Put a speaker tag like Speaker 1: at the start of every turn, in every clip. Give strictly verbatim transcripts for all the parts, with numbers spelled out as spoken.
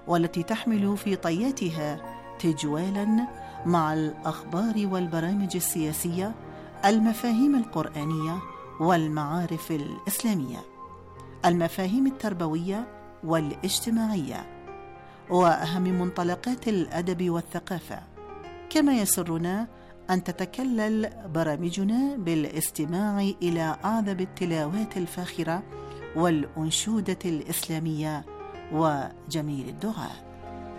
Speaker 1: والتي تحمل في طياتها تجوالا مع الأخبار والبرامج السياسية، المفاهيم القرآنية والمعارف الإسلامية، المفاهيم التربوية والاجتماعية، وأهم منطلقات الأدب والثقافة. كما يسرنا أن تتكلل برامجنا بالاستماع إلى أعذب التلاوات الفاخرة والأنشودة الإسلامية وجميل الدعاء.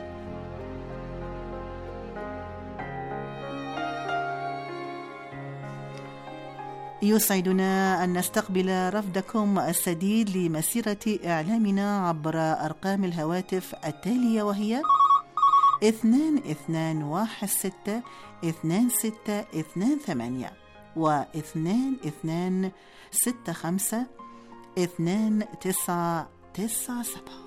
Speaker 1: يسعدنا أن نستقبل رفدكم السديد لمسيرة إعلامنا عبر أرقام الهواتف التالية، وهي اثنان اثنان واحد ستة اثنان ستة اثنان ثمانية واثنان اثنان ستة خمسة اثنان تسعة تسعة سبعة.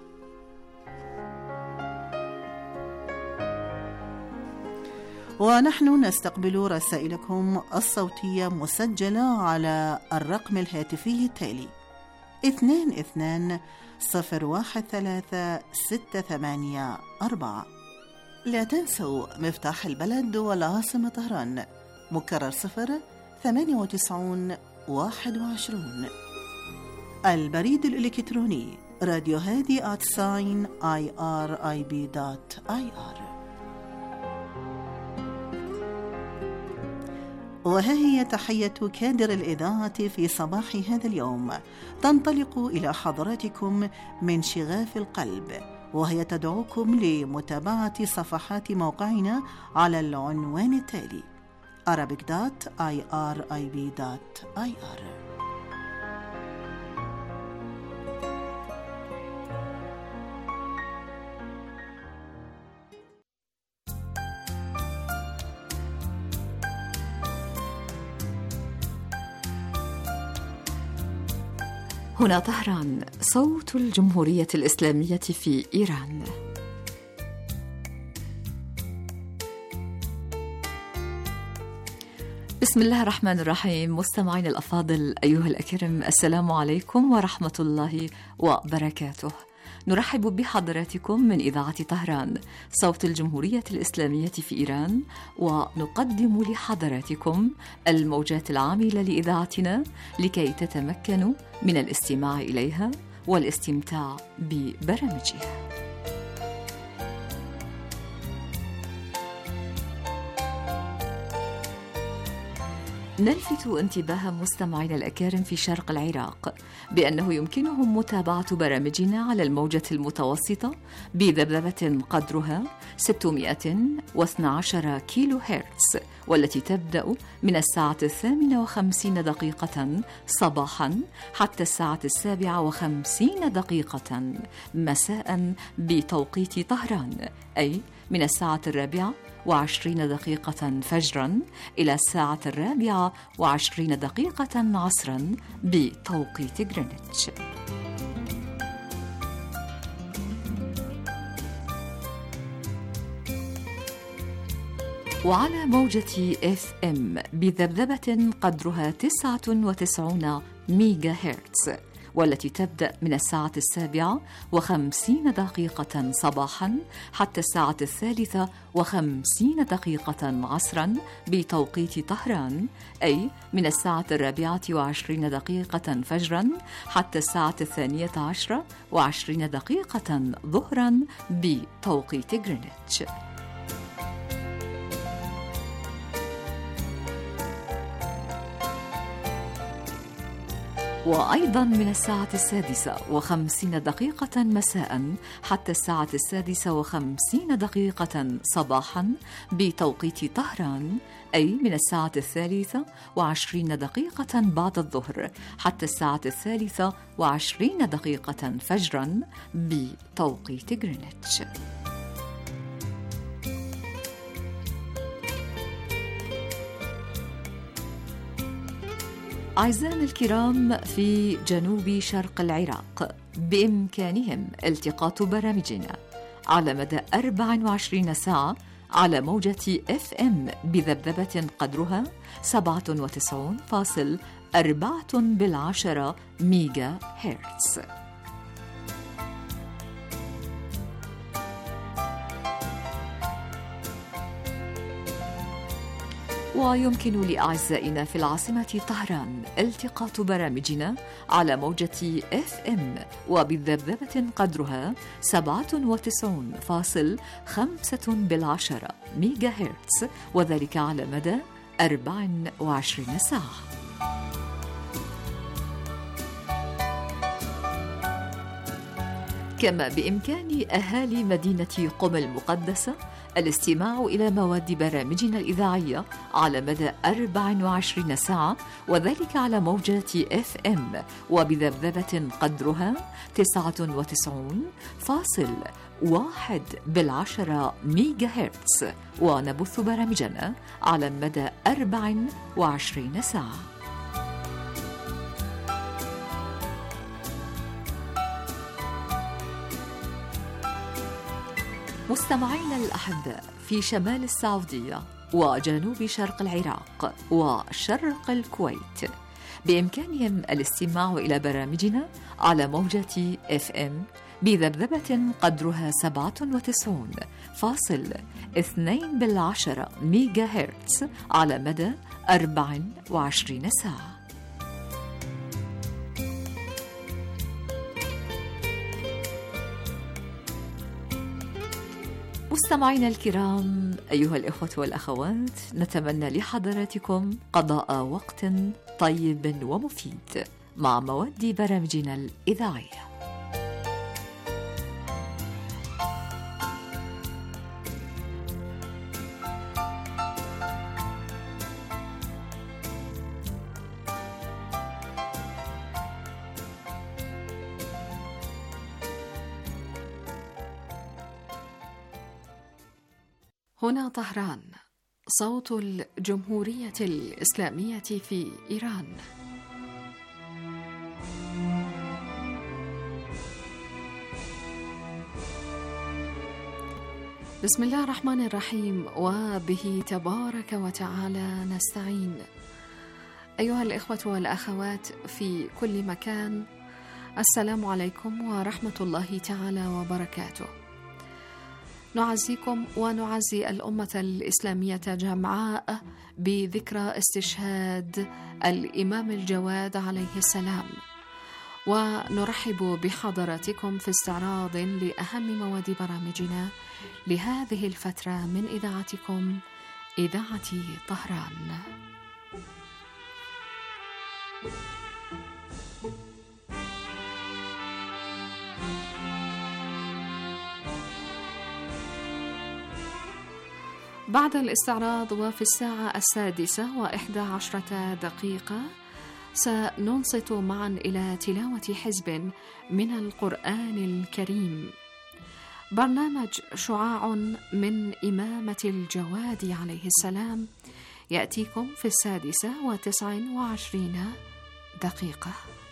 Speaker 1: ونحن نستقبل رسائلكم الصوتية مسجلة على الرقم الهاتفي التالي اثنان اثنان صفر واحد ثلاثة ستة ثمانية أربعة. لا تنسوا مفتاح البلد والعاصمة طهران، مكرر صفر ثمانية وتسعون واحد وعشرون. البريد الإلكتروني راديو هادي آت ساين آي آر آي بي دوت آي آر. وها هي تحية كادر الإذاعة في صباح هذا اليوم، تنطلق إلى حضراتكم من شغاف القلب، وهي تدعوكم لمتابعة صفحات موقعنا على العنوان التالي arabic dot i r i b dot i r.
Speaker 2: هنا طهران، صوت الجمهورية الإسلامية في إيران. بسم الله الرحمن الرحيم. مستمعين الأفاضل أيها الأكرم، السلام عليكم ورحمة الله وبركاته. نرحب بحضراتكم من إذاعة طهران، صوت الجمهورية الإسلامية في إيران، ونقدم لحضراتكم الموجات العاملة لإذاعتنا لكي تتمكنوا من الاستماع إليها والاستمتاع ببرامجها. نلفت انتباه مستمعينا الأكارم في شرق العراق بأنه يمكنهم متابعة برامجنا على الموجة المتوسطة بذبذبة قدرها ستمائة واثني عشر كيلو هرتز، والتي تبدأ من الساعة الثامنة وخمسين دقيقة صباحا حتى الساعة السابعة وخمسين دقيقة مساء بتوقيت طهران، أي من الساعة الرابعة وعشرين دقيقة فجرا إلى الساعة الرابعة وعشرين دقيقة عصرا بتوقيت غرينتش. وعلى موجة إف إم بذبذبة قدرها تسعة وتسعين ميجا هرتز، والتي تبدأ من الساعة السابعة وخمسين دقيقة صباحا حتى الساعة الثالثة وخمسين دقيقة عصرا بتوقيت طهران، أي من الساعة الرابعة وعشرين دقيقة فجرا حتى الساعة الثانية عشرة وعشرين دقيقة ظهرا بتوقيت غرينتش. وأيضا من الساعة السادسة وخمسين دقيقة مساء حتى الساعة السادسة وخمسين دقيقة صباحا بتوقيت طهران، أي من الساعة الثالثة وعشرين دقيقة بعد الظهر حتى الساعة الثالثة وعشرين دقيقة فجرا بتوقيت غرينتش. أعزائنا الكرام في جنوب شرق العراق، بإمكانهم التقاط برامجنا على مدى أربع وعشرين ساعة على موجة إف إم بذبذبة قدرها سبعة وتسعين فاصل أربعة بالعشرة ميجا هرتز. ويمكن لأعزائنا في العاصمة طهران التقاط برامجنا على موجة إف إم وبذبذبة قدرها سبعة وتسعين فاصلة خمسة بالعشرة ميجا هرتز، وذلك على مدى أربع وعشرين ساعة. كما بإمكان أهالي مدينة قم المقدسة الاستماع إلى مواد برامجنا الإذاعية على مدى أربع وعشرين ساعة، وذلك على موجات إف إم وبذبذبة قدرها تسعة وتسعين فاصلة واحد بالعشرة ميجا هرتز، ونبث برامجنا على مدى أربع وعشرين ساعة. مستمعينا الأحباء في شمال السعودية وجنوب شرق العراق وشرق الكويت، بإمكانهم الاستماع إلى برامجنا على موجة إف إم بذبذبة قدرها سبعة وتسعين فاصلة اثنين بالعشرة ميجا هرتز على مدى أربع وعشرين ساعة. مستمعينا الكرام، أيها الإخوة والأخوات، نتمنى لحضراتكم قضاء وقت طيب ومفيد مع مواد برامجنا الإذاعية. هنا طهران، صوت الجمهورية الإسلامية في إيران. بسم الله الرحمن الرحيم، وبه تبارك وتعالى نستعين. أيها الإخوة والأخوات في كل مكان، السلام عليكم ورحمة الله تعالى وبركاته. نعزيكم ونعزي الأمة الإسلامية جمعاء بذكرى استشهاد الإمام الجواد عليه السلام، ونرحب بحضراتكم في استعراض لأهم مواد برامجنا لهذه الفترة من إذاعتكم إذاعة طهران. بعد الاستعراض وفي الساعة السادسة وإحدى عشرة دقيقة سننصت معا إلى تلاوة حزب من القرآن الكريم، برنامج شعاع من إمامة الجواد عليه السلام يأتيكم في السادسة وتسع وعشرين دقيقة.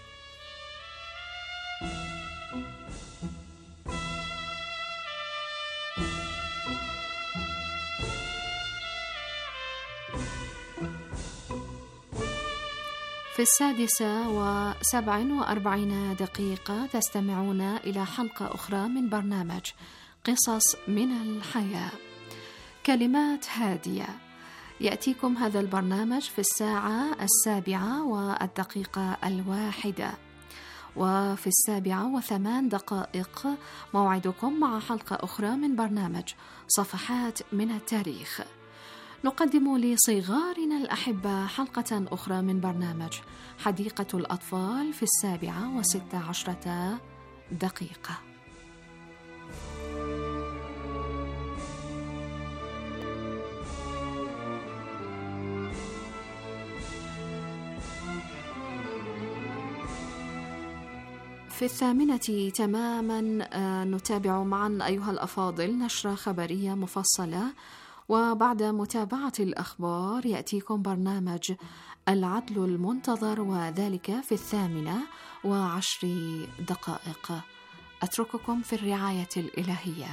Speaker 2: في السادسة وسبع وأربعين دقيقة تستمعون إلى حلقة أخرى من برنامج قصص من الحياة، كلمات هادية. يأتيكم هذا البرنامج في الساعة السابعة والدقيقة الواحدة، وفي السابعة وثمان دقائق موعدكم مع حلقة أخرى من برنامج صفحات من التاريخ. نقدم لصغارنا الأحبة حلقة أخرى من برنامج حديقة الأطفال في السابعة وست عشرة دقيقة. في الثامنة تماما نتابع معا أيها الأفاضل نشرة خبرية مفصلة، وبعد متابعة الأخبار يأتيكم برنامج العدل المنتظر، وذلك في الثامنة وعشر دقائق. أترككم في الرعاية الإلهية.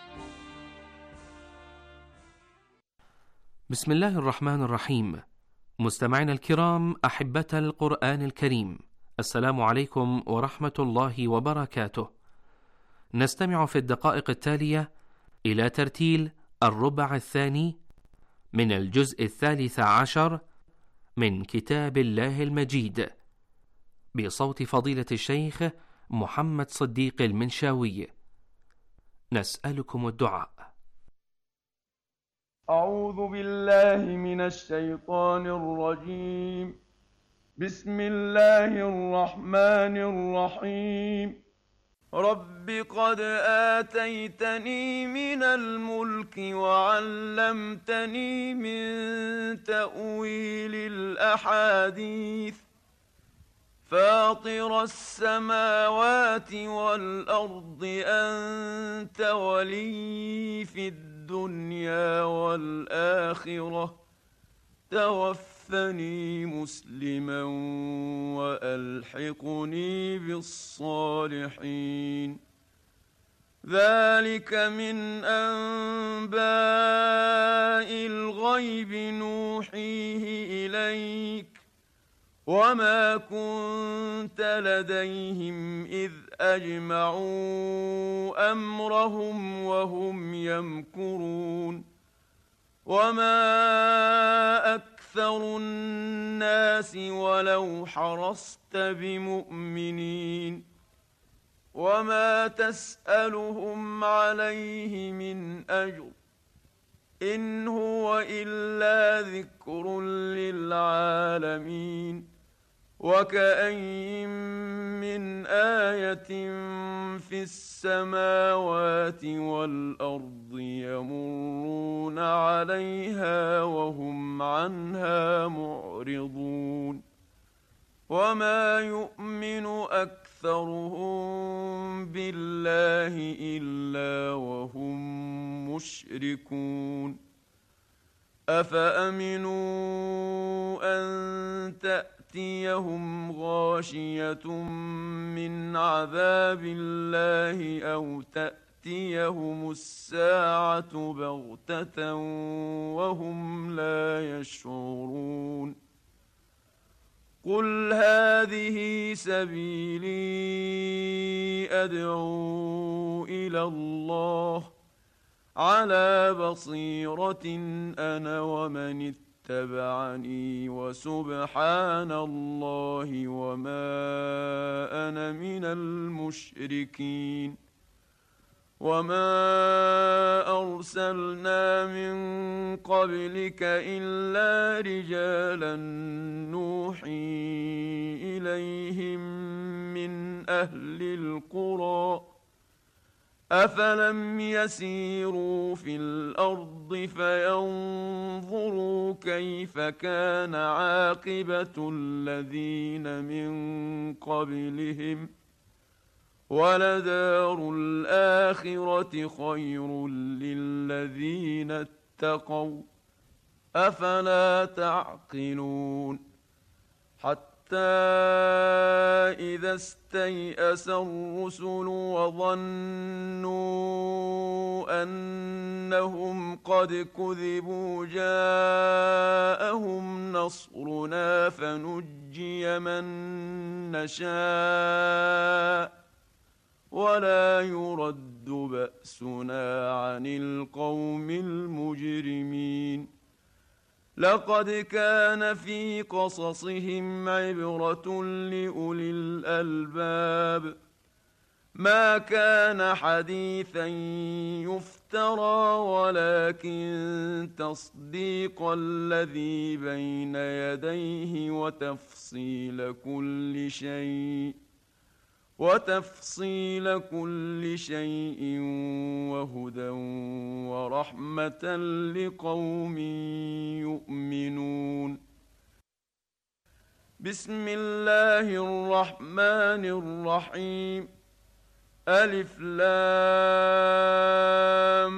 Speaker 3: بسم الله الرحمن الرحيم. مستمعينا الكرام، أحبة القرآن الكريم، السلام عليكم ورحمة الله وبركاته. نستمع في الدقائق التالية إلى ترتيل الربع الثاني من الجزء الثالث عشر من كتاب الله المجيد بصوت فضيلة الشيخ محمد صديق المنشاوي. نسألكم الدعاء.
Speaker 4: أعوذ بالله من الشيطان الرجيم. بسم الله الرحمن الرحيم. رب قد آتيتني من الملك وعلمتني من تأويل الأحاديث فاطر السماوات والأرض أنت ولي في الدنيا والآخرة توفني مسلما وألحقني بالصالحين. ذلك من أنباء الغيب نوحيه إليك وما كنت لديهم إذ أجمعوا أمرهم وهم يمكرون. وما أكثر الناس ولو حرصت بمؤمنين وما تسألهم عليه من أجر إن هو إلا ذكر للعالمين. وكأين من آية في السماوات والأرض يمرون عليها وهم عنها معرضون. وما يؤمن أكثرهم بالله إلا وهم مشركون. أفأمنوا أن تأتيهم غاشية من عذاب الله أو تأتيهم الساعة بغتة وهم لا يشعرون. قل هذه سبيلي أدعو إلى الله على بصيرة أنا ومن اتبعني وسبحان الله وما أنا من المشركين. وما أرسلنا من قبلك إلا رجالا نوحي إليهم من أهل القرى أفلم يسيروا في الأرض فينظروا كيف كان عاقبة الذين من قبلهم ولدار الآخرة خير للذين اتقوا أفلا تعقلون. حتى إذا استيأس الرسل وظنوا أنهم قد كذبوا جاءهم نصرنا فنجي من نشاء ولا يرد بأسنا عن القوم المجرمين. لقد كان في قصصهم عبرة لأولي الألباب ما كان حديثا يفترى ولكن تصديق الذي بين يديه وتفصيل كل شيء وتفصيل كل شيء وهدى ورحمة لقوم يؤمنون. بسم الله الرحمن الرحيم. ألف لام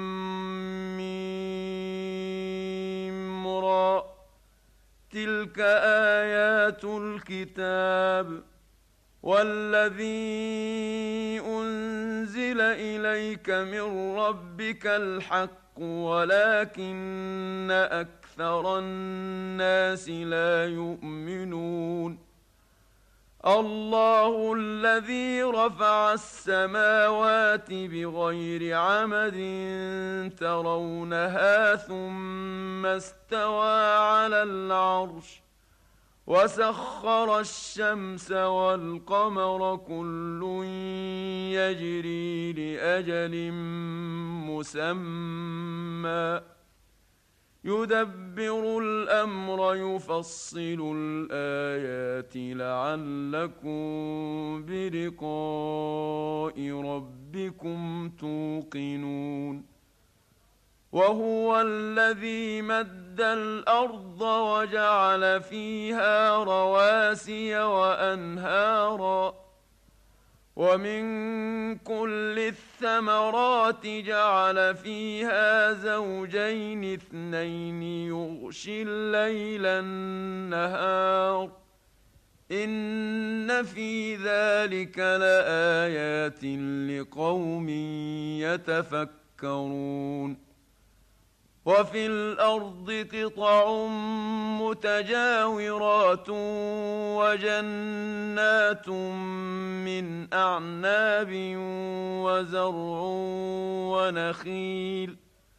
Speaker 4: ميم را. تلك آيات الكتاب والذي أنزل إليك من ربك الحق ولكن أكثر الناس لا يؤمنون الله الذي رفع السماوات بغير عمد ترونها ثم استوى على العرش وسخر الشمس والقمر كل يجري لأجل مسمى يدبر الأمر يفصل الآيات لعلكم بلقاء ربكم توقنون وهو الذي مد الأرض وجعل فيها رواسي وأنهارا ومن كل الثمرات جعل فيها زوجين اثنين يغشي الليل النهار إن في ذلك لآيات لقوم يتفكرون وفي الأرض قطع متجاورات وجنات من أعناب وزرع ونخيل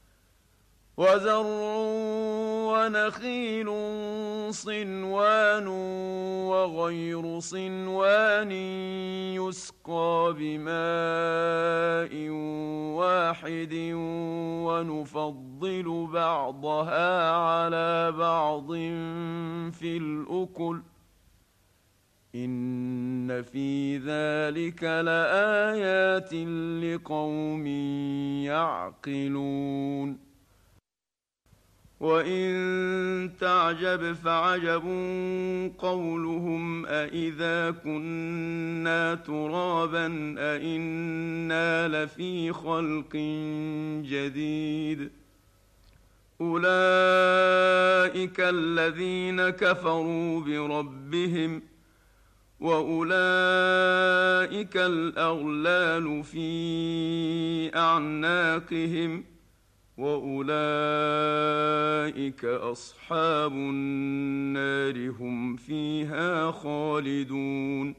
Speaker 4: وزرع ونخيل صنوان وغير صنوان يسقى بماء واحد ونفضل بعضها على بعض في الأكل إن في ذلك لآيات لقوم يعقلون وإن تعجب فعجب قولهم أإذا كنا ترابا أإنا لفي خلق جديد أولئك الذين كفروا بربهم وأولئك الأغلال في أعناقهم وأولئك أصحاب النار هم فيها خالدون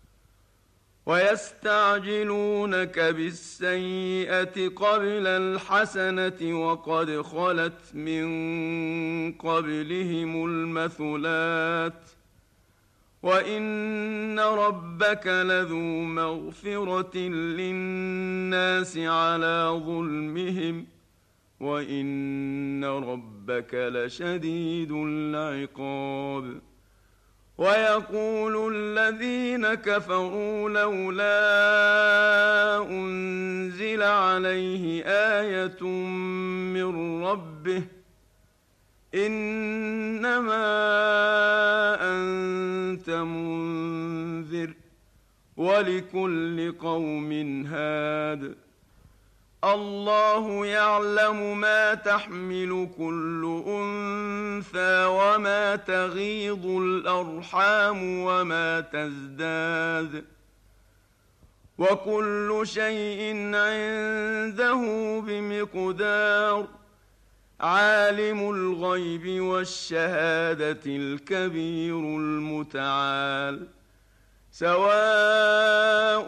Speaker 4: ويستعجلونك بالسيئة قبل الحسنة وقد خلت من قبلهم المثلات وإن ربك لذو مغفرة للناس على ظلمهم وإن ربك لشديد العقاب ويقول الذين كفروا لولا أنزل عليه آية من ربه إنما أنت منذر ولكل قوم هاد الله يعلم ما تحمل كل أنثى وما تغيض الأرحام وما تزداد وكل شيء عنده بمقدار عالم الغيب والشهادة الكبير المتعال سواء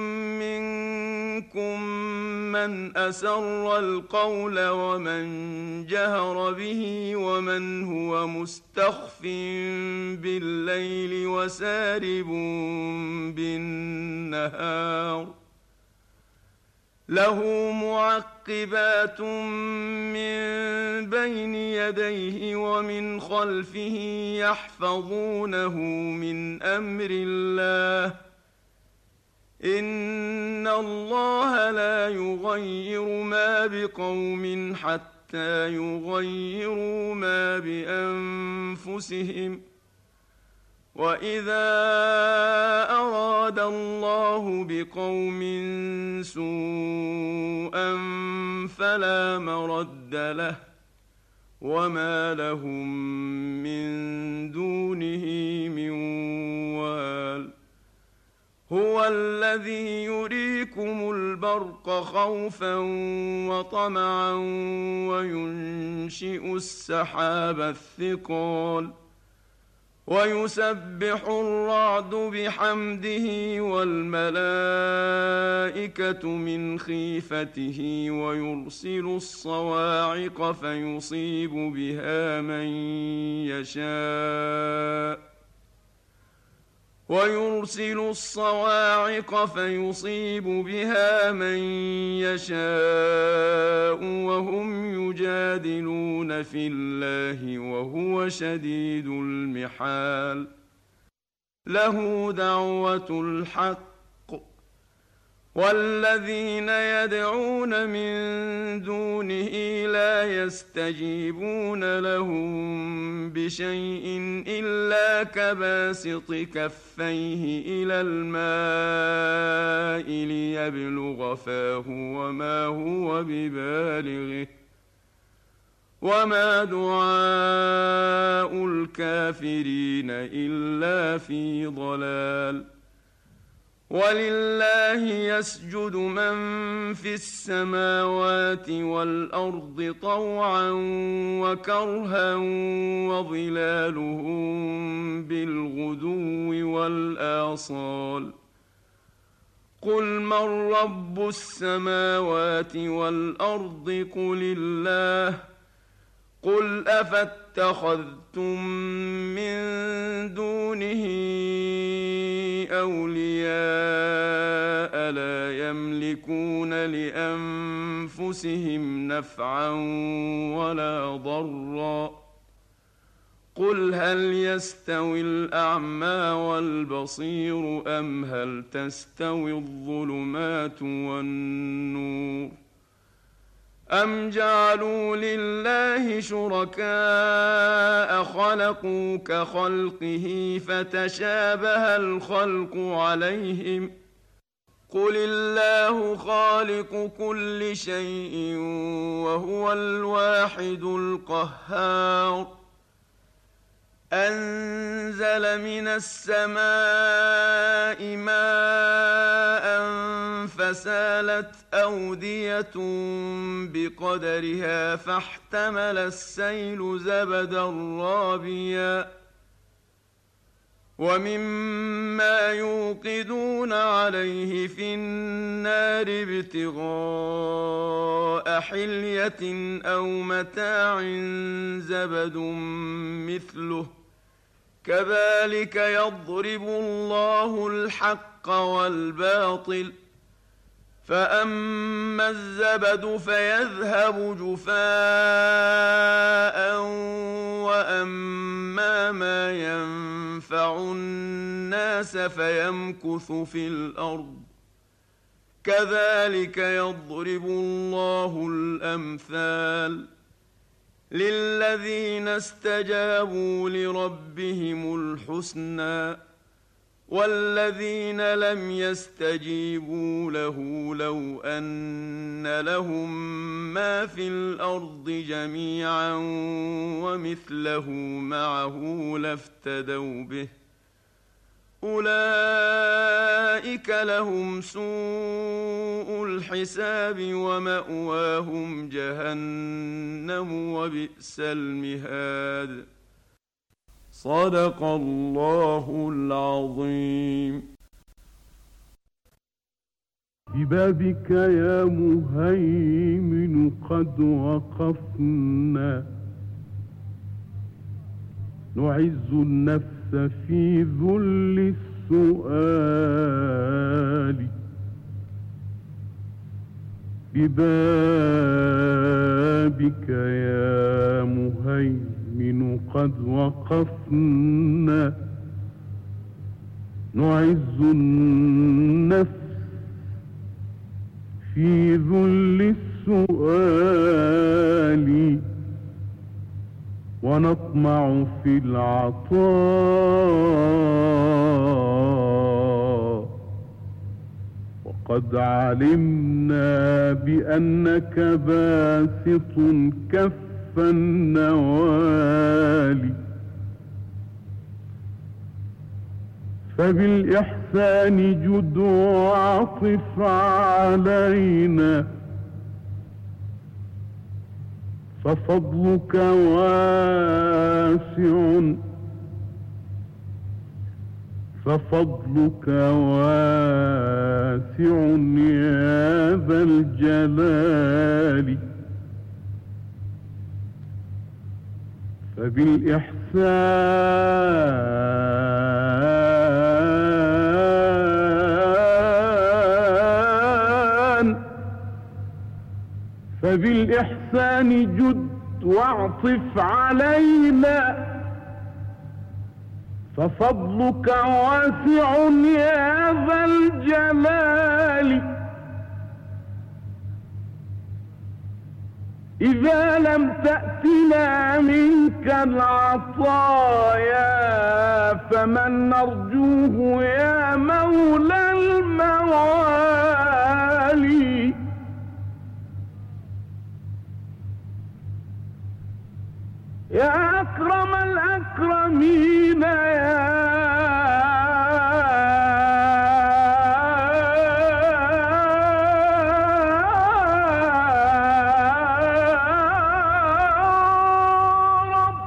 Speaker 4: منكم من أسر القول ومن جهر به ومن هو مستخف بالليل وسارب بالنهار له معقبات من بين يديه ومن خلفه يحفظونه من أمر الله إن الله لا يغير ما بقوم حتى يغيروا ما بأنفسهم وإذا أراد الله بقوم سوءا فلا مرد له وما لهم من دونه من وال هو الذي يريكم البرق خوفا وطمعا وينشئ السحاب الثقال ويسبح الرعد بحمده والملائكة من خيفته ويرسل الصواعق فيصيب بها من يشاء ويرسل الصواعق فيصيب بها من يشاء وهم يجادلون في الله وهو شديد المحال له دعوة الحق والذين يدعون من دونه لا يستجيبون لهم بشيء إلا كباسط كفيه إلى الماء ليبلغ فاه وما هو ببالغه وما دعاء الكافرين إلا في ضلال ولله يسجد من في السماوات والأرض طوعا وكرها وظلالهم بالغدو والآصال قل من رب السماوات والأرض قل الله قل أفاتخذتم من دونه أولياء لا يملكون لأنفسهم نفعا ولا ضرا قل هل يستوي الأعمى والبصير أم هل تستوي الظلمات والنور أم جعلوا لله شركاء خلقوا كخلقه فتشابه الخلق عليهم قل الله خالق كل شيء وهو الواحد القهار أنزل من السماء ماء فسالت أودية بقدرها فاحتمل السيل زبدا رابيا ومما يوقدون عليه في النار ابتغاء حلية أو متاع زبد مثله كذلك يضرب الله الحق والباطل فأما الزبد فيذهب جفاء وأما ما ينفع الناس فيمكث في الأرض كذلك يضرب الله الأمثال للذين استجابوا لربهم الحسنى والذين لم يستجيبوا له لو أن لهم ما في الأرض جميعا ومثله معه لافتدوا به أولئك لهم سوء الحساب ومأواهم جهنم وبئس المهاد صدق الله العظيم.
Speaker 5: ببابك يا مهيمن قد وقفنا نعز النفس في ذل السؤال ببابك يا مهيمن قد وقفنا نعز النفس في ذل السؤال ونطمع في العطاء وقد علمنا بأنك باسط كف النوال فبالإحسان جد وعطف علينا، ففضلك واسع ففضلك واسع يا ذا الجلال. فبالإحسان فبالإحسان جد واعطف علينا، ففضلك واسع يا ذا الجلال. إذا لم تأتنا منك العطايا فمن نرجوه يا مولى الموالي. يا أكرم الأكرمين يا رب،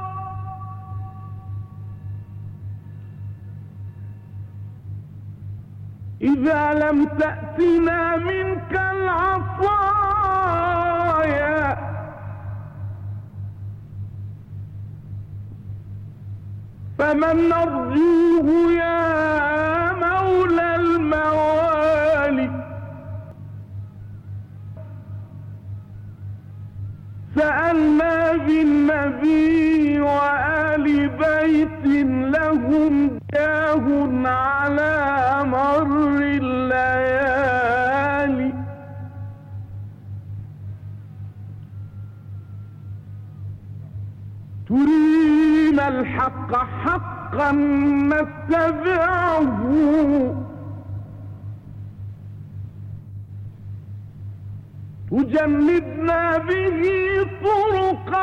Speaker 5: إذا لم تأتنا منك العطايا فمن نرجوه يا مولى الموالي. سألنا بالنبي وآل بيت لهم جاه على مر الليالي. تريد الحق حقا نتبعه، تجنبنا به طرق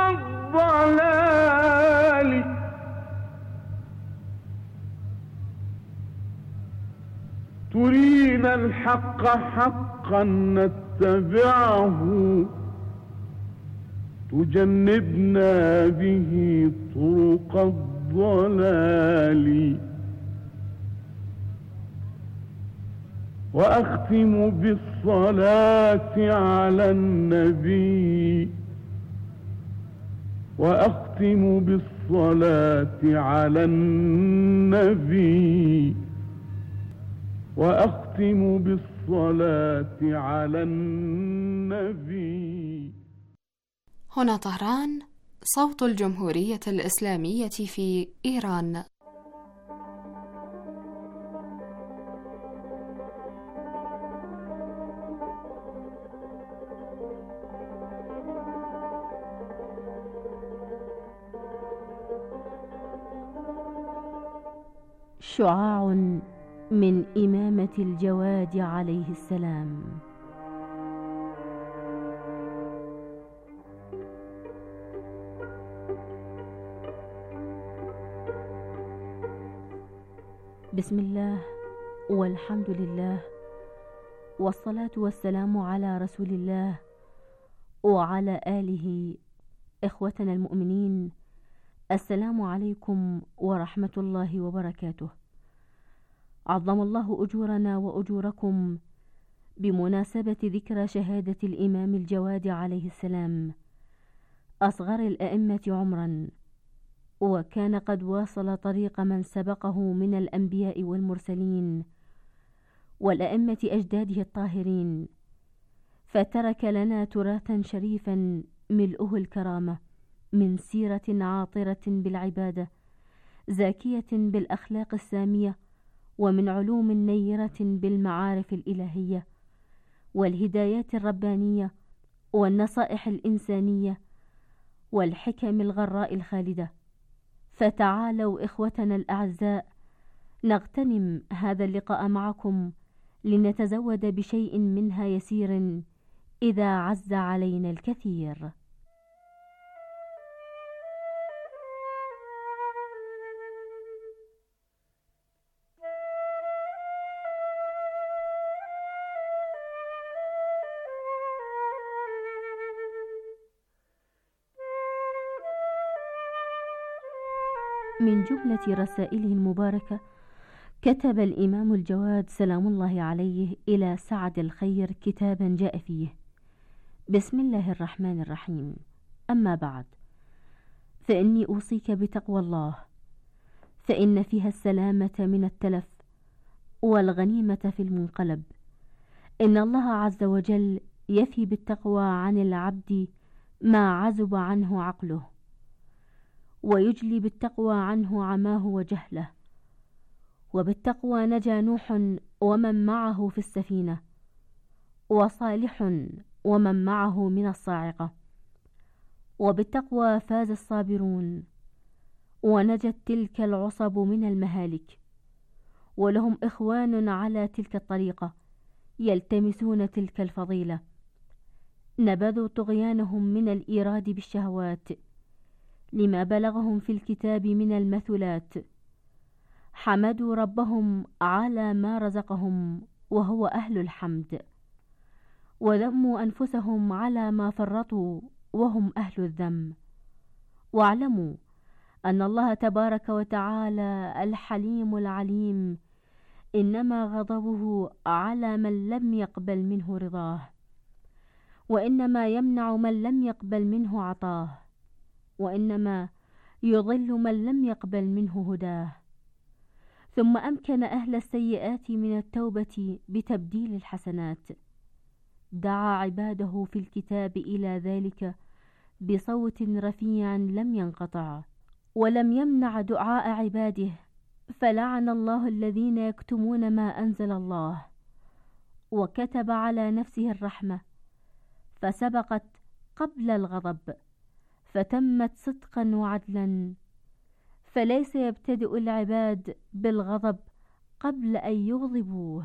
Speaker 5: الضلال. ترينا الحق حقا نتبعه، تجنبنا به طرق الضلال. وأختم بالصلاة على النبي، وأختم بالصلاة على النبي، وأختم بالصلاة على النبي.
Speaker 6: هنا طهران، صوت الجمهورية الإسلامية في إيران.
Speaker 7: شعاع من إمامة الجواد عليه السلام. بسم الله والحمد لله، والصلاة والسلام على رسول الله وعلى آله. إخوتنا المؤمنين، السلام عليكم ورحمة الله وبركاته. عظم الله أجورنا وأجوركم بمناسبة ذكرى شهادة الإمام الجواد عليه السلام، أصغر الأئمة عمرا، وكان قد واصل طريق من سبقه من الأنبياء والمرسلين والأئمة أجداده الطاهرين، فترك لنا تراثا شريفا ملؤه الكرامة من سيرة عاطرة بالعبادة، زاكية بالأخلاق السامية، ومن علوم نيرة بالمعارف الإلهية والهدايات الربانية والنصائح الإنسانية والحكم الغراء الخالدة. فتعالوا إخوتنا الأعزاء نغتنم هذا اللقاء معكم لنتزود بشيء منها يسير إذا عز علينا الكثير. من جملة رسائله المباركة كتب الإمام الجواد سلام الله عليه إلى سعد الخير كتابا جاء فيه: بسم الله الرحمن الرحيم، أما بعد، فإني أوصيك بتقوى الله، فإن فيها السلامة من التلف والغنيمة في المنقلب. إن الله عز وجل يفي بالتقوى عن العبد ما عزب عنه عقله، ويجلي بالتقوى عنه عماه وجهله. وبالتقوى نجا نوح ومن معه في السفينة، وصالح ومن معه من الصاعقة. وبالتقوى فاز الصابرون، ونجت تلك العصب من المهالك. ولهم إخوان على تلك الطريقة يلتمسون تلك الفضيلة، نبذوا طغيانهم من الإيراد بالشهوات لما بلغهم في الكتاب من المثلات، حمدوا ربهم على ما رزقهم وهو أهل الحمد، وذموا أنفسهم على ما فرطوا وهم أهل الذم. واعلموا أن الله تبارك وتعالى الحليم العليم إنما غضبه على من لم يقبل منه رضاه، وإنما يمنع من لم يقبل منه عطاه، وإنما يضل من لم يقبل منه هداه. ثم أمكن أهل السيئات من التوبة بتبديل الحسنات. دعا عباده في الكتاب إلى ذلك بصوت رفيع لم ينقطع، ولم يمنع دعاء عباده، فلعن الله الذين يكتمون ما أنزل الله. وكتب على نفسه الرحمة فسبقت قبل الغضب، فتمت صدقا وعدلا، فليس يبتدئ العباد بالغضب قبل أن يغضبوه.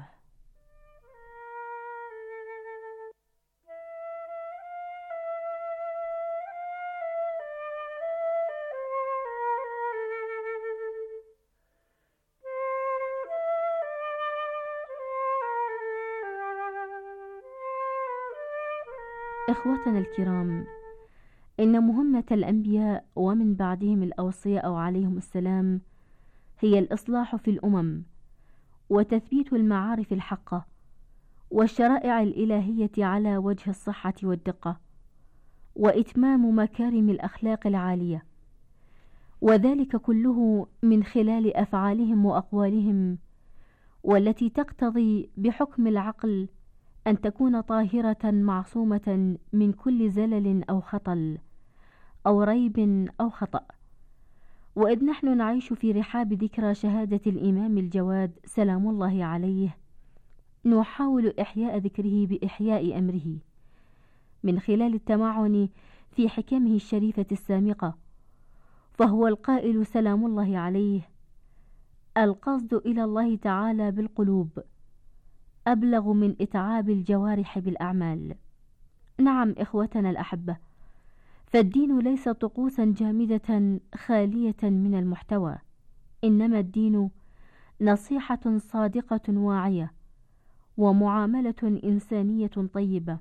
Speaker 7: إخوتنا الكرام، إن مهمة الأنبياء ومن بعدهم الأوصياء عليهم السلام هي الإصلاح في الأمم، وتثبيت المعارف الحقة والشرائع الإلهية على وجه الصحة والدقة، وإتمام مكارم الأخلاق العالية، وذلك كله من خلال أفعالهم وأقوالهم، والتي تقتضي بحكم العقل أن تكون طاهرة معصومة من كل زلل أو خطل أو ريب أو خطأ. وإذ نحن نعيش في رحاب ذكرى شهادة الإمام الجواد سلام الله عليه، نحاول إحياء ذكره بإحياء أمره من خلال التمعن في حكمه الشريفة السامقة. فهو القائل سلام الله عليه: القصد إلى الله تعالى بالقلوب أبلغ من إتعاب الجوارح بالأعمال. نعم إخوتنا الأحبة، فالدين ليس طقوسا جامدة خالية من المحتوى، إنما الدين نصيحة صادقة واعية، ومعاملة إنسانية طيبة،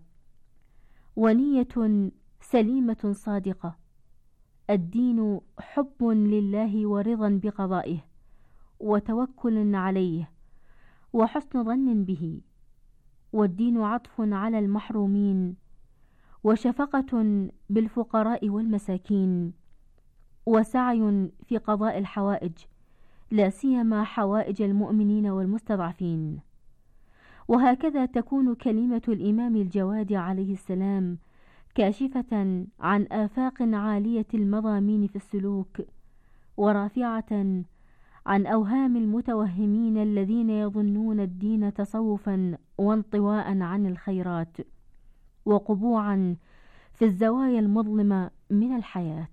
Speaker 7: ونية سليمة صادقة. الدين حب لله ورضا بقضائه، وتوكل عليه، وحسن ظن به. والدين عطف على المحرومين، وشفقة بالفقراء والمساكين، وسعي في قضاء الحوائج، لا سيما حوائج المؤمنين والمستضعفين. وهكذا تكون كلمة الإمام الجواد عليه السلام كاشفة عن آفاق عالية المضامين في السلوك، ورافعة عن أوهام المتوهمين الذين يظنون الدين تصوفا وانطواء عن الخيرات، وقبوعا في الزوايا المظلمة من الحياة.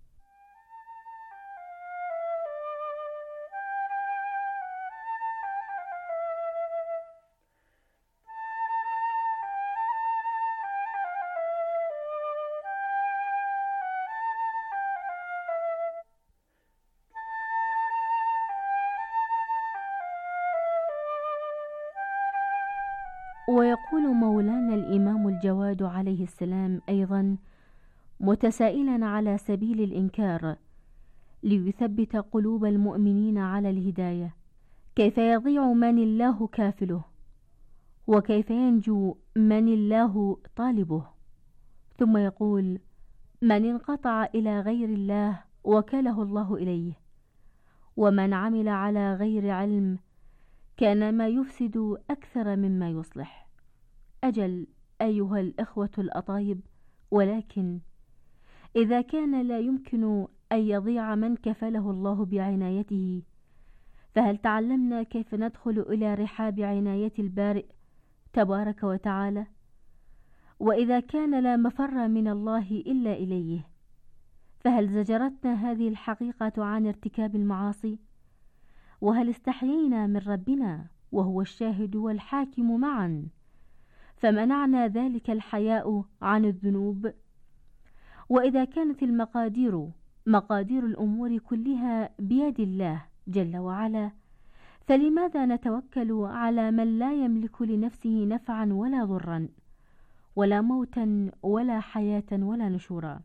Speaker 7: ويقول مولانا الإمام الجواد عليه السلام أيضا متسائلا على سبيل الإنكار: ليثبت قلوب المؤمنين على الهداية. كيف يضيع من الله كافله، وكيف ينجو من الله طالبه. ثم يقول: من انقطع إلى غير الله وكله الله إليه، ومن عمل على غير علم كان ما يفسد أكثر مما يصلح. أجل أيها الإخوة الأطايب، ولكن إذا كان لا يمكن أن يضيع من كفله الله بعنايته، فهل تعلمنا كيف ندخل إلى رحاب عناية البارئ تبارك وتعالى؟ وإذا كان لا مفر من الله إلا إليه، فهل زجرتنا هذه الحقيقة عن ارتكاب المعاصي؟ وهل استحيينا من ربنا وهو الشاهد والحاكم معا فمنعنا ذلك الحياء عن الذنوب؟ وإذا كانت المقادير مقادير الأمور كلها بيد الله جل وعلا، فلماذا نتوكل على من لا يملك لنفسه نفعا ولا ضرا، ولا موتا ولا حياة ولا نشورا؟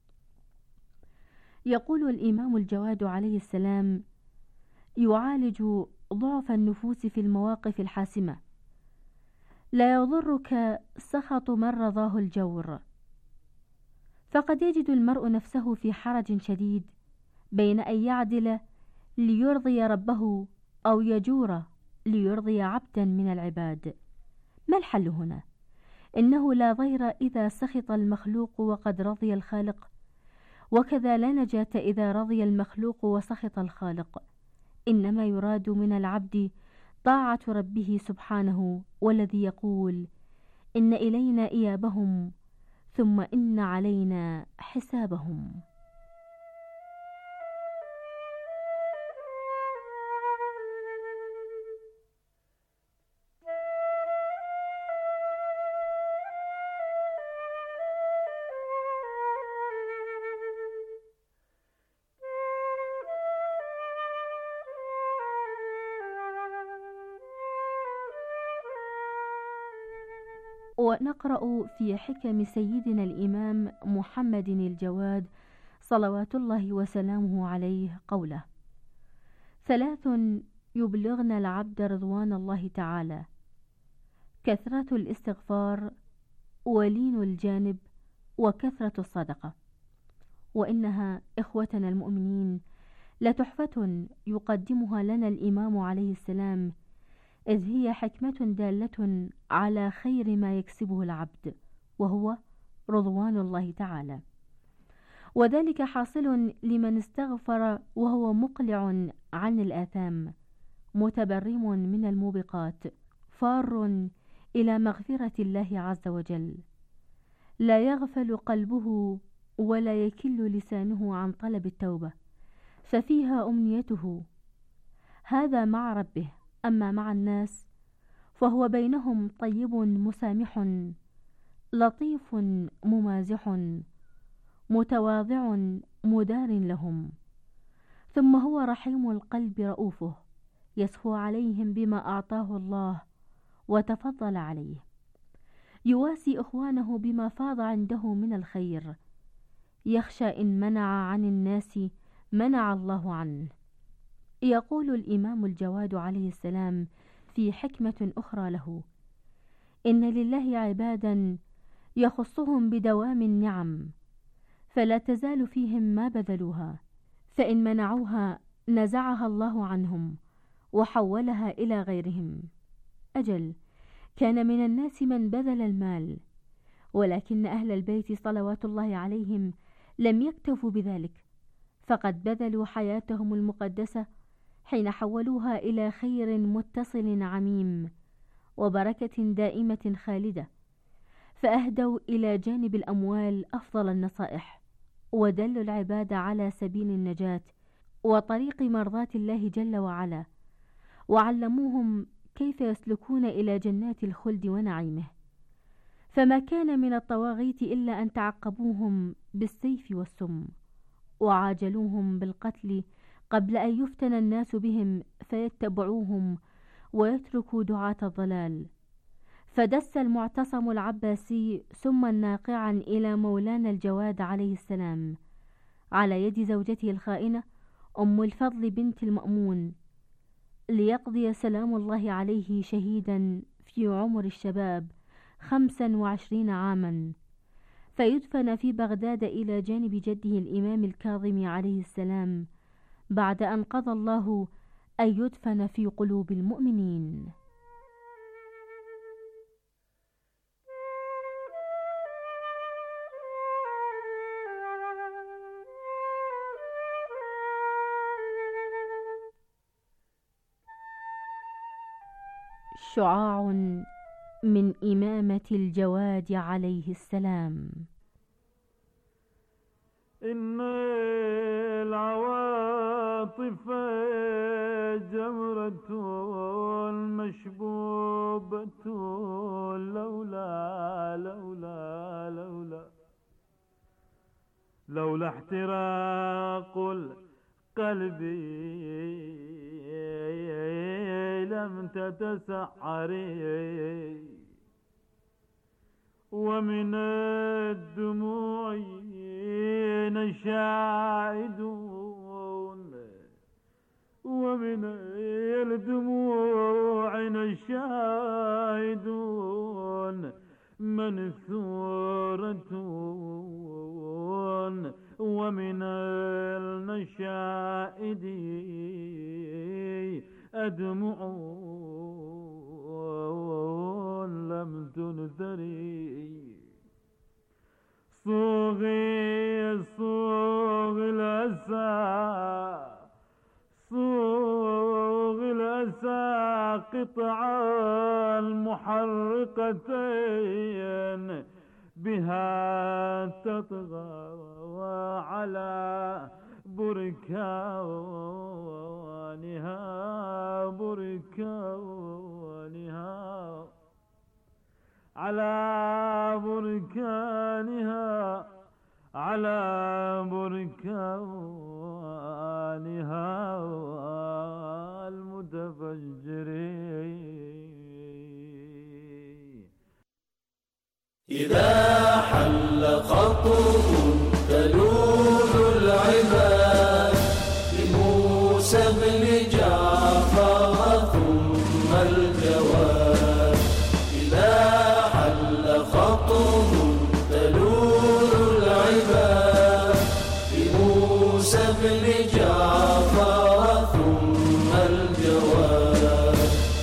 Speaker 7: يقول الإمام الجواد عليه السلام: يعالج ضعف النفوس في المواقف الحاسمة. لا يضرك سخط من رضاه الجور، فقد يجد المرء نفسه في حرج شديد بين أن يعدل ليرضي ربه أو يجور ليرضي عبدا من العباد. ما الحل هنا؟ إنه لا ضير إذا سخط المخلوق وقد رضي الخالق، وكذا لا نجاة إذا رضي المخلوق وسخط الخالق. إنما يراد من العبد طاعة ربه سبحانه، والذي يقول: إن إلينا إيابهم ثم إن علينا حسابهم. ونقرأ في حكم سيدنا الإمام محمد الجواد صلوات الله وسلامه عليه قوله: ثلاث يبلغن العبد رضوان الله تعالى: كثرة الاستغفار، ولين الجانب، وكثرة الصدقة. وإنها إخوتنا المؤمنين لتحفة يقدمها لنا الإمام عليه السلام، إذ هي حكمة دالة على خير ما يكسبه العبد، وهو رضوان الله تعالى. وذلك حاصل لمن استغفر وهو مقلع عن الآثام، متبرم من الموبقات، فار إلى مغفرة الله عز وجل، لا يغفل قلبه ولا يكل لسانه عن طلب التوبة، ففيها أمنيته. هذا مع ربه، أما مع الناس فهو بينهم طيب مسامح، لطيف ممازح، متواضع مدار لهم. ثم هو رحيم القلب رؤوفه، يسخو عليهم بما أعطاه الله وتفضل عليه، يواسي إخوانه بما فاض عنده من الخير، يخشى إن منع عن الناس منع الله عنه. يقول الإمام الجواد عليه السلام في حكمة أخرى له: إن لله عبادا يخصهم بدوام النعم، فلا تزال فيهم ما بذلوها، فإن منعوها نزعها الله عنهم وحولها إلى غيرهم. أجل كان من الناس من بذل المال، ولكن أهل البيت صلوات الله عليهم لم يكتفوا بذلك، فقد بذلوا حياتهم المقدسة حين حولوها إلى خير متصل عميم وبركة دائمة خالدة، فأهدوا إلى جانب الأموال أفضل النصائح، ودلوا العباد على سبيل النجاة وطريق مرضاة الله جل وعلا، وعلموهم كيف يسلكون إلى جنات الخلد ونعيمه. فما كان من الطواغيت إلا أن تعقبوهم بالسيف والسم، وعاجلوهم بالقتل قبل أن يفتن الناس بهم فيتبعوهم ويتركوا دعاة الضلال. فدس المعتصم العباسي سما ناقعا إلى مولانا الجواد عليه السلام على يد زوجته الخائنة أم الفضل بنت المأمون، ليقضي سلام الله عليه شهيدا في عمر الشباب خمسا وعشرين عاما، فيدفن في بغداد إلى جانب جده الإمام الكاظم عليه السلام، بعد أن قضى الله أن يدفن في قلوب المؤمنين. شعاع من إمامة الجواد عليه السلام.
Speaker 5: إن العواطف جمرة مشبوبة، لولا لولا لولا لولا احتراق القلب لم تتسعري، ومن الدموع نشاهدون، ومن الدموع نشاهدون منثورة، ومن النشائد أدمع لم تنثري. صوغي صوغ الأسى، صوغ الأسى قطع المحرقتين، بها تطغى على بركانها، بركانها على بركانها، على بركانها المتفجرين.
Speaker 8: إذا حل خطه تلول العباد، لموسى بن جعفر ثم الجواد. إذا حل خطه تلول العباد، لموسى بن جعفر ثم الجواد.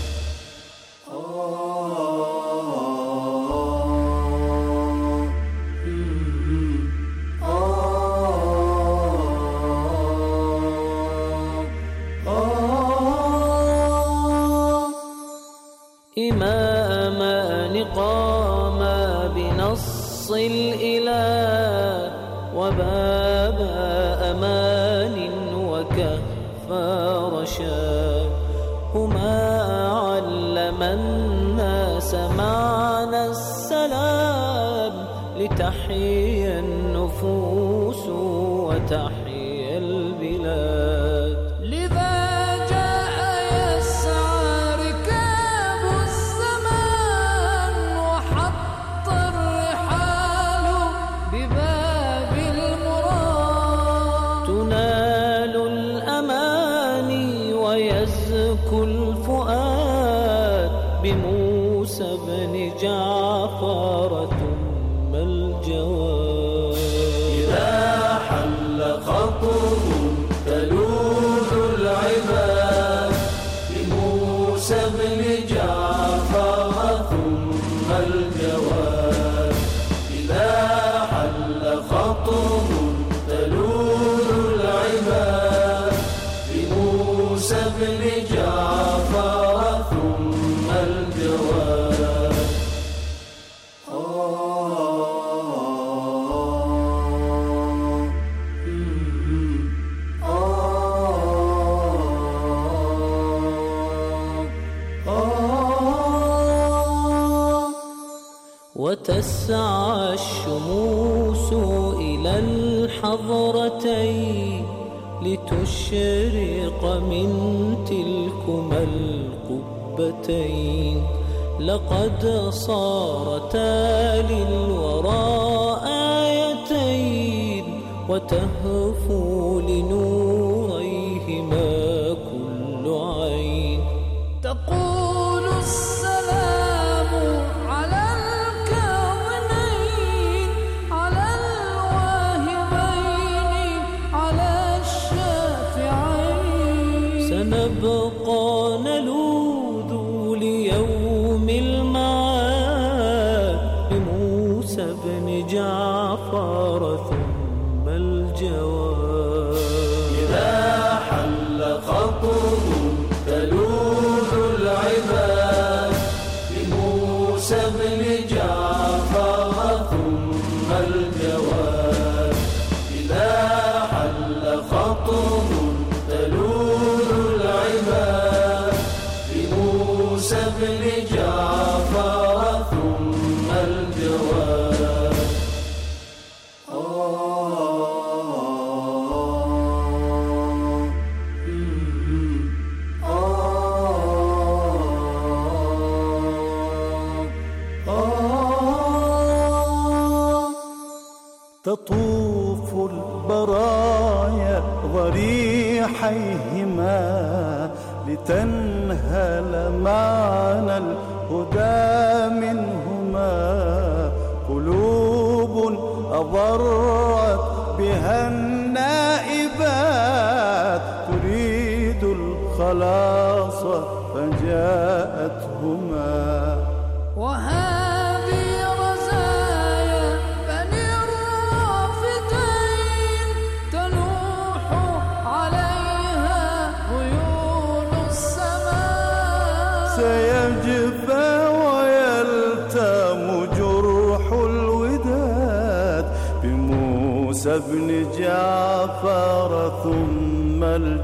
Speaker 8: إمامان قاما بنص الإله، وباب أمان وكهف رشاد، هما علما الناس معنى السلام، لتحيا النفوس وتحيا البلاد. لذا الفؤاد بموسى بن جعفر ثم الجواد. إذا حل خطه تلوذ العباد، بموسى بن جعفر ثم الجواد. إذا حل خطه تلوذ العباد، بموسى بن جعفر ثم الجواد. وتسعى الشموس إلى الحضرتين، لتشرق من تلكما القبتين. لقد صارتا للوراء آيتين، وتهفو لنوريهما كل عين. تقول السلام على الكونين، على الواهبين، على الشافعين. سنبقى نلوذ ليوم المعاد بموسى بن جعفر ثم الجواد.
Speaker 9: إذا حل خطب تلوذ العباد بموسى بن جعفر ثم الجواد. إذا حل خطب تلوذ العباد بموسى بن جعفر ثم الجواد.
Speaker 10: تطوف البرايا ضريحيهما لتنهل معنى الهدى منهما. قلوب أضرت بها النائبات تريد الخلاص فجاءتهما.
Speaker 8: وهذه رزايا بني الرافدين تنوح عليها عيون السماء.
Speaker 10: سيجفى ويلتام جرح الوداد بموسى بن جعفر ثم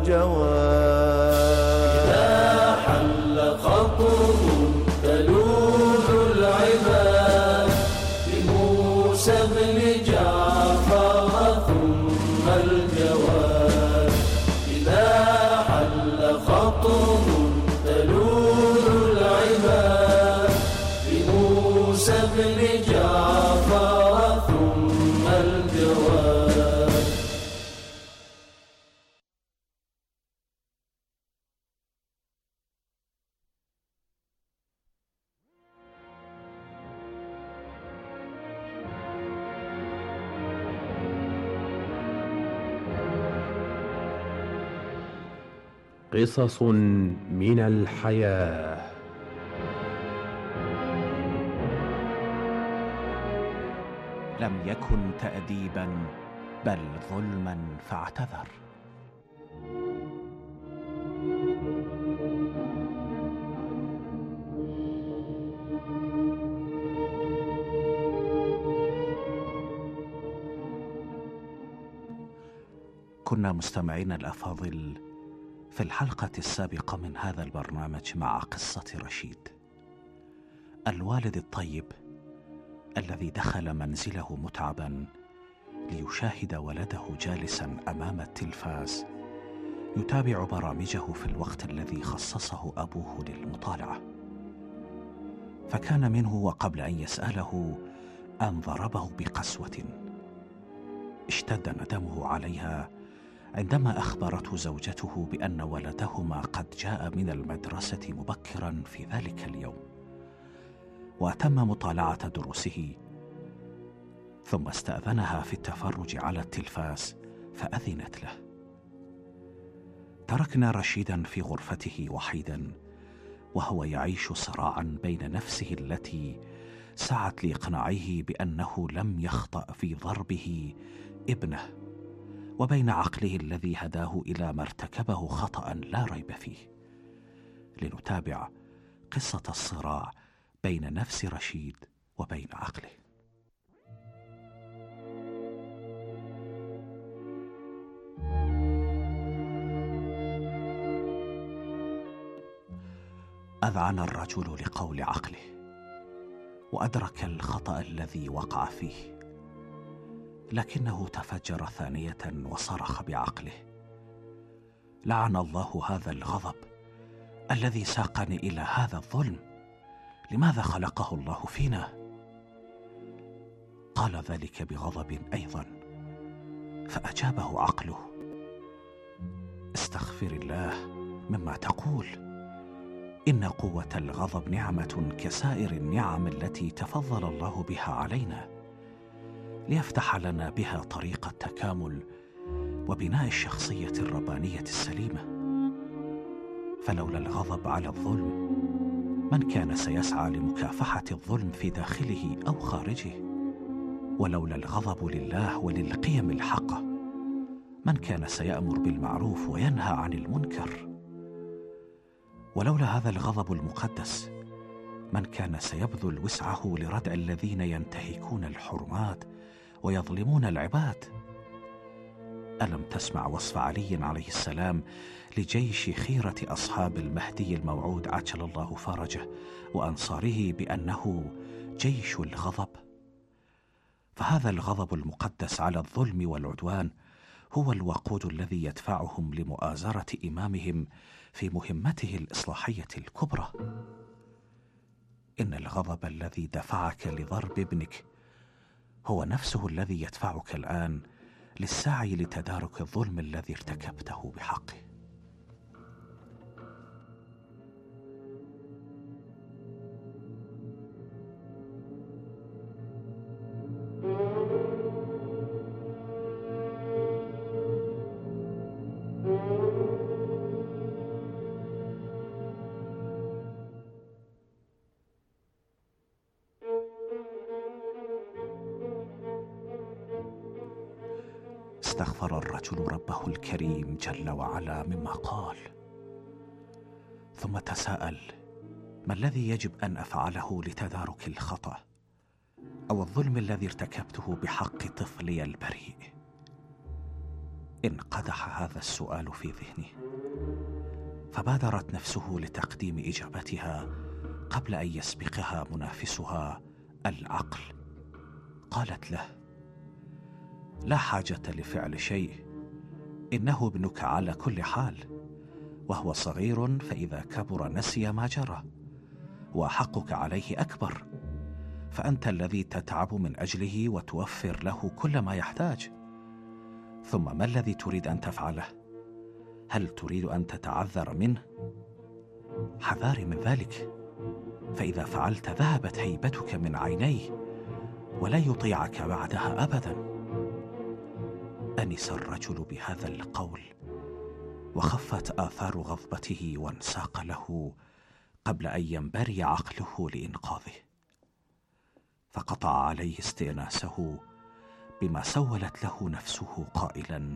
Speaker 10: الجواد.
Speaker 9: إذا حل خطب تلوذ العباد بموسى بن جعفر ثم الجواد. إذا حل خطب تلوذ العباد بموسى بن جعفر ثم الجواد.
Speaker 11: قصص من الحياة.
Speaker 12: لم يكن تأديبا بل ظلما فاعتذر. كنا مستمعين الأفاضل في الحلقة السابقة من هذا البرنامج مع قصة رشيد، الوالد الطيب الذي دخل منزله متعبا ليشاهد ولده جالسا أمام التلفاز يتابع برامجه في الوقت الذي خصصه أبوه للمطالعة. فكان منه وقبل أن يسأله أن ضربه بقسوة. اشتد ندمه عليها عندما أخبرته زوجته بأن ولدهما قد جاء من المدرسة مبكرا في ذلك اليوم وأتم مطالعة دروسه، ثم استأذنها في التفرج على التلفاز فأذنت له. تركنا رشيدا في غرفته وحيدا وهو يعيش صراعا بين نفسه التي سعت لإقناعه بأنه لم يخطأ في ضربه ابنه، وبين عقله الذي هداه إلى ما ارتكبه خطأ لا ريب فيه. لنتابع قصة الصراع بين نفس رشيد وبين عقله. أذعن الرجل لقول عقله وأدرك الخطأ الذي وقع فيه، لكنه تفجر ثانية وصرخ بعقله: لعن الله هذا الغضب الذي ساقني إلى هذا الظلم، لماذا خلقه الله فينا؟ قال ذلك بغضب أيضا، فأجابه عقله: استغفر الله مما تقول، إن قوة الغضب نعمة كسائر النعم التي تفضل الله بها علينا، ليفتح لنا بها طريق التكامل وبناء الشخصية الربانية السليمة. فلولا الغضب على الظلم من كان سيسعى لمكافحة الظلم في داخله أو خارجه، ولولا الغضب لله وللقيم الحقة من كان سيأمر بالمعروف وينهى عن المنكر، ولولا هذا الغضب المقدس من كان سيبذل وسعه لردع الذين ينتهكون الحرمات ويظلمون العباد. ألم تسمع وصف علي عليه السلام لجيش خيرة أصحاب المهدي الموعود عجل الله فرجه وأنصاره بأنه جيش الغضب؟ فهذا الغضب المقدس على الظلم والعدوان هو الوقود الذي يدفعهم لمؤازرة إمامهم في مهمته الإصلاحية الكبرى. إن الغضب الذي دفعك لضرب ابنك هو نفسه الذي يدفعك الآن للسعي لتدارك الظلم الذي ارتكبته بحقه. استغفر الرجل ربه الكريم جل وعلا مما قال، ثم تساءل: ما الذي يجب أن أفعله لتدارك الخطأ أو الظلم الذي ارتكبته بحق طفلي البريء؟ انقدح هذا السؤال في ذهنه، فبادرت نفسه لتقديم إجابتها قبل أن يسبقها منافسها العقل. قالت له: لا حاجة لفعل شيء، إنه ابنك على كل حال، وهو صغير فإذا كبر نسي ما جرى، وحقك عليه أكبر، فأنت الذي تتعب من أجله وتوفر له كل ما يحتاج. ثم ما الذي تريد أن تفعله؟ هل تريد أن تتعذر منه؟ حذاري من ذلك، فإذا فعلت ذهبت هيبتك من عينيه ولا يطيعك بعدها أبدا. أنس الرجل بهذا القول وخفت آثار غضبته وانساق له قبل أن ينبري عقله لإنقاذه، فقطع عليه استئناسه بما سولت له نفسه قائلا: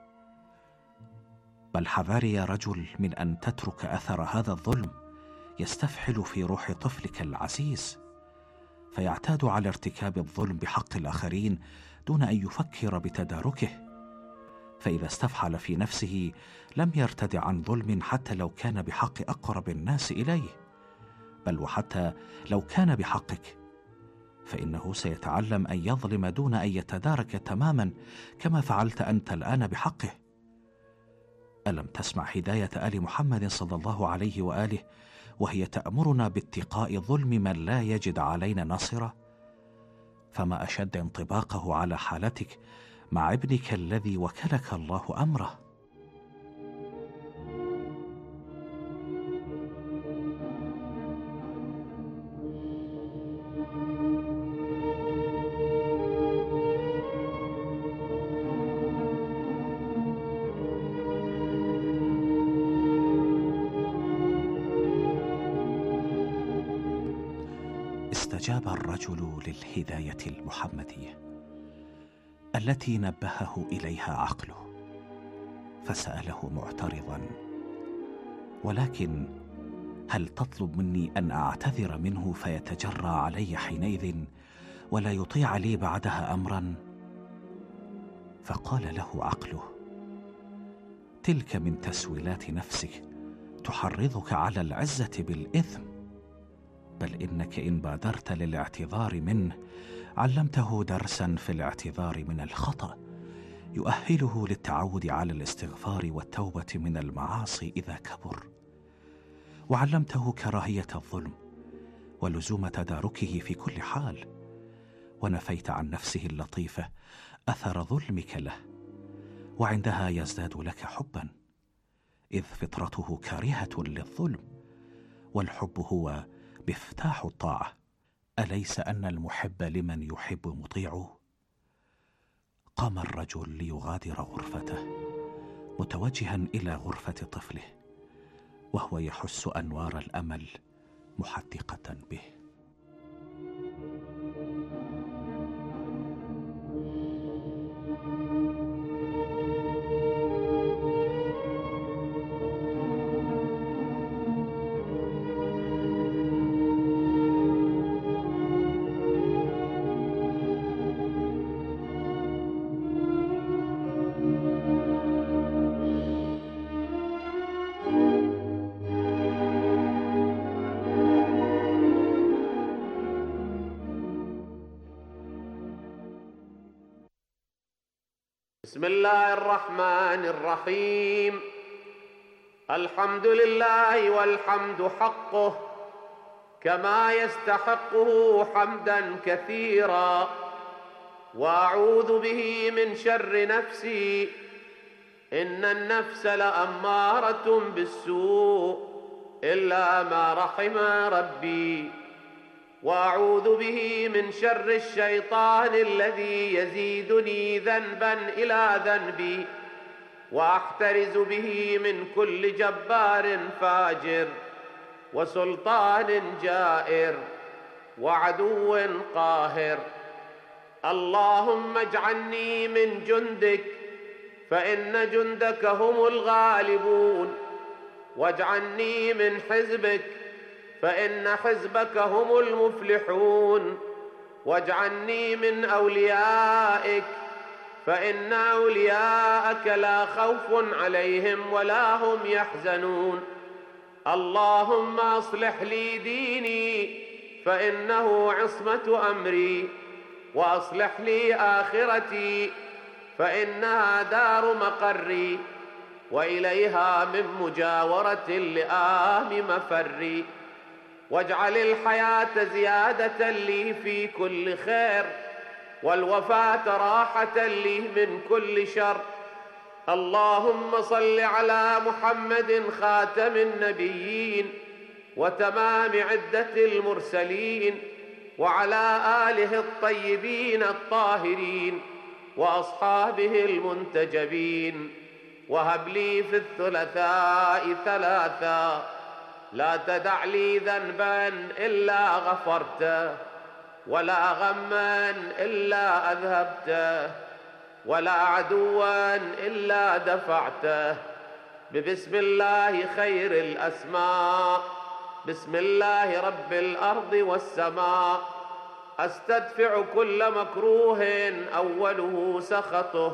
Speaker 12: بل حذاري يا رجل من أن تترك أثر هذا الظلم يستفحل في روح طفلك العزيز، فيعتاد على ارتكاب الظلم بحق الآخرين دون أن يفكر بتداركه، فإذا استفحل في نفسه لم يرتدع عن ظلم حتى لو كان بحق أقرب الناس إليه، بل وحتى لو كان بحقك، فإنه سيتعلم أن يظلم دون أن يتدارك تماما كما فعلت أنت الآن بحقه. ألم تسمع هداية آل محمد صلى الله عليه وآله وهي تأمرنا باتقاء ظلم من لا يجد علينا ناصرة؟ فما أشد انطباقه على حالتك مع ابنك الذي وكلك الله أمره. استجاب الرجل للهداية المحمدية التي نبهه إليها عقله، فسأله معترضا: ولكن هل تطلب مني أن أعتذر منه فيتجرى علي حينئذ ولا يطيع لي بعدها أمرا؟ فقال له عقله: تلك من تسويلات نفسك تحرضك على العزة بالإثم، بل إنك إن بادرت للاعتذار منه علمته درسا في الاعتذار من الخطأ يؤهله للتعود على الاستغفار والتوبة من المعاصي إذا كبر، وعلمته كراهية الظلم ولزوم تداركه في كل حال، ونفيت عن نفسه اللطيفة أثر ظلمك له وعندها يزداد لك حبا، إذ فطرته كارهة للظلم، والحب هو مفتاح الطاعة. أليس أن المحب لمن يحب مطيعه؟ قام الرجل ليغادر غرفته متوجها إلى غرفة طفله، وهو يحس أنوار الأمل محدقة به.
Speaker 13: بسم الله الرحمن الرحيم. الحمد لله والحمد حقه كما يستحقه حمدا كثيرا، وأعوذ به من شر نفسي إن النفس لأمارة بالسوء إلا ما رحم ربي، وأعوذ به من شر الشيطان الذي يزيدني ذنبا إلى ذنبي، وأحترز به من كل جبار فاجر وسلطان جائر وعدو قاهر. اللهم اجعلني من جندك فإن جندك هم الغالبون، واجعلني من حزبك فإن حزبك هم المفلحون، واجعلني من أوليائك فإن أولياءك لا خوف عليهم ولا هم يحزنون. اللهم أصلح لي ديني فإنه عصمة أمري، وأصلح لي آخرتي فإنها دار مقري، وإليها من مجاورة لآم مفري. واجعل الحياة زيادة لي في كل خير، والوفاة راحة لي من كل شر. اللهم صل على محمد خاتم النبيين وتمام عدة المرسلين، وعلى آله الطيبين الطاهرين وأصحابه المنتجبين. وهب لي في الثلاثاء ثلاثا، لا تدع لي ذنبا إلا غفرته، ولا غما إلا أذهبته، ولا عدوا إلا دفعته. ببسم الله خير الأسماء، بسم الله رب الأرض والسماء، أستدفع كل مكروه أوله سخطه،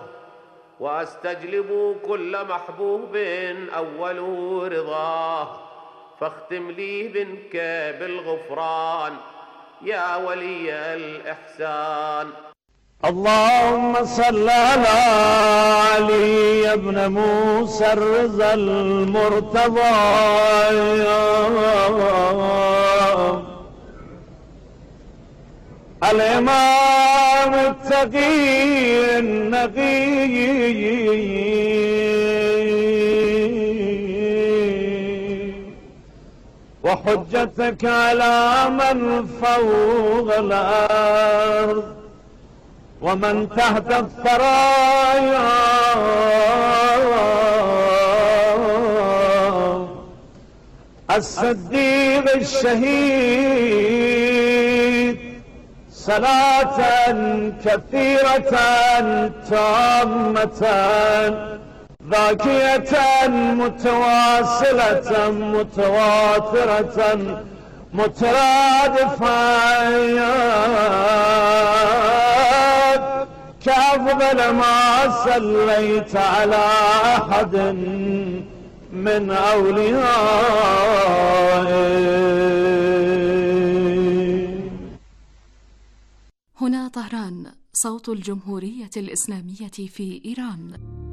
Speaker 13: وأستجلب كل محبوب أوله رضاه. فاختم لي منك بالغفران يا ولي الإحسان.
Speaker 5: اللهم صل على علي بن موسى الرضا المرتضى، الإمام التقي النقي، وحجتك على من فوق الأرض ومن تحت الثرايا، الصديق الشهيد، صلاة كثيرة تامة ذاكية متواصلة متواترة مترادفة كأفضل ما صليت على أحد من أوليائك.
Speaker 6: هنا طهران، صوت الجمهورية الإسلامية في إيران.